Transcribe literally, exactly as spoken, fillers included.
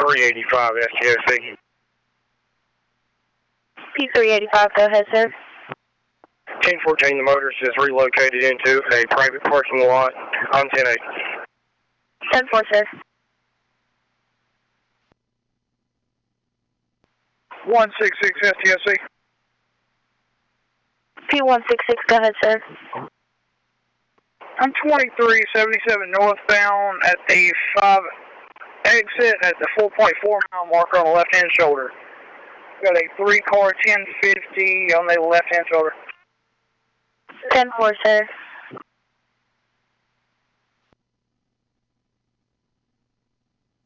three eighty-five S T O C. P three eighty-five, go ahead, sir. ten fourteen, the motorist is relocated into a private parking lot on ten eight. ten four, sir. one six six S T O C. P one six six, go ahead, sir. I'm twenty-three seventy-seven northbound at the five exit at the four point four mile marker on the left-hand shoulder. Got a three car ten fifty on the left-hand shoulder. ten four, sir.